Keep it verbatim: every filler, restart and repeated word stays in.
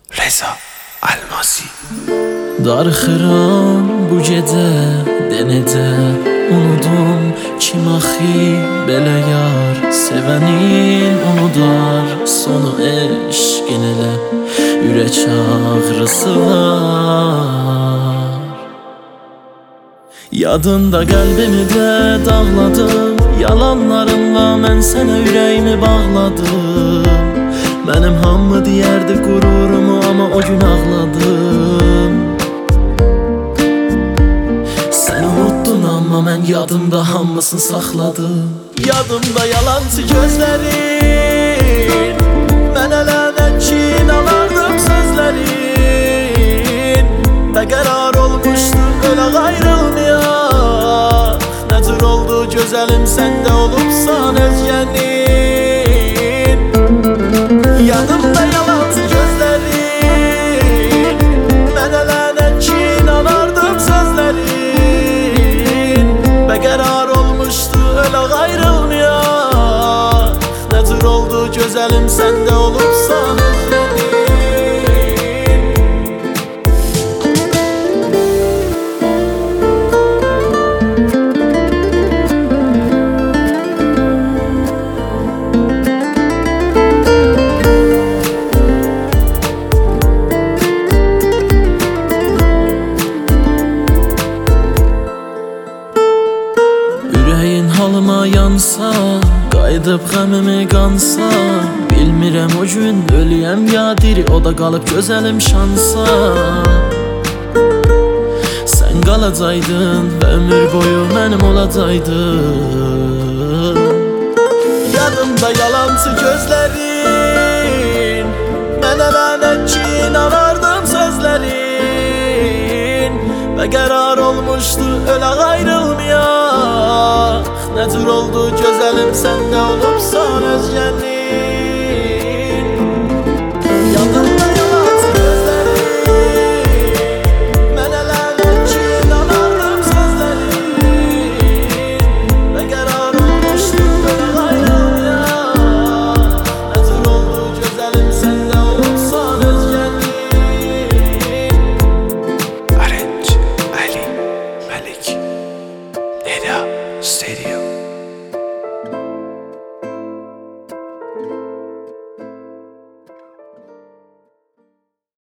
Reza Almasi. Darxıram bu gecə denəcə unudum kim axı belə yar sevənin unudar sonu eşqin elə ürək ağrısı var. Yadında qəlbimi də dağladım, yalanlarımla mən sənə ürəyimi bağladım. Mənim hamı deyərdi qururumu, amma o gün ağladım. Sən unuttun, amma mən yadımda hamısını saxladım. Yadımda yalancı gözlərin, mənə lənət ki inanardım sözlərin. Bəqərar olmuşdu ölək ayrılmayaq. Nə cür oldu gözəlim səndə olubsan özgənin. Yanımda yalancı gözlərin, mənə lənət ki inanardım sözlərin. Bəqərar olmuşdu ölək ayrılmayaq. Nə cür oldu gözəlim səndə olubsan özgənin. Ürəyin halıma yansa, qayıdıb qəmimi qansa, bilmirəm o gün ölüyəm ya diri, o da qalıb gözəlim şansa. Sən qalacaqdın və ömür boyu mənim olacaqdın. Yadımda yalancı gözlərin, mənə lənət ki inanardım sözlərin. Bəqərar olmuşdu ölək ayrılmayaq. Nə cür oldu gözəlim səndə olubsan özgənin.